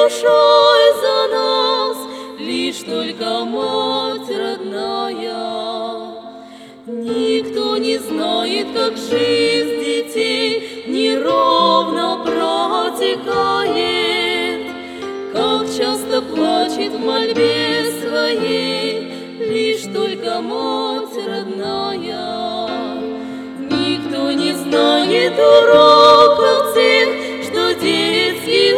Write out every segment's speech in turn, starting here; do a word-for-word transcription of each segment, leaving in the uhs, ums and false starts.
душой за нас, лишь только мать родная. Никто не знает, как жизнь детей неровно протекает, как часто плачет в мольбе своей лишь только мать родная. Никто не знает уроков тех, что детские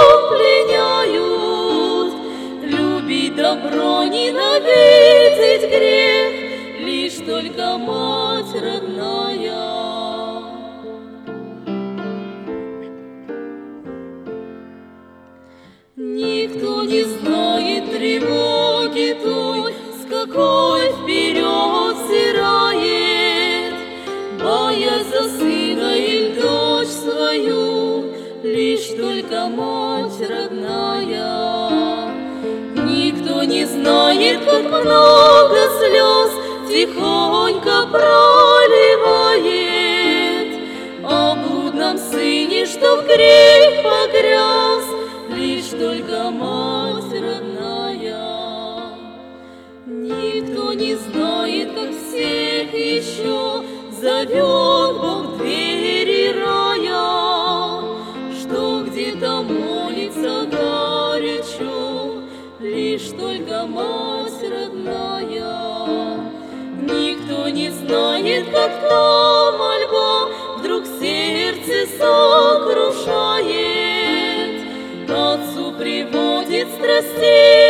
пленяют. Любить добро, ненавидеть грех, лишь только мать родная. Никто не знает тревоги той, с какой вперед взирает, боясь за сына или дочь свою, лишь только мать родная. Никто не знает, как много слез тихонько проливает о блудном сыне, что в грех погряз, лишь только мать родная. Никто не знает, как всех еще зовет Бог в двери рая, что где-то молится горячо, лишь только мать родная. Никто не знает, как та мольба вдруг сердце сокрушает, к Отцу приводит страстей.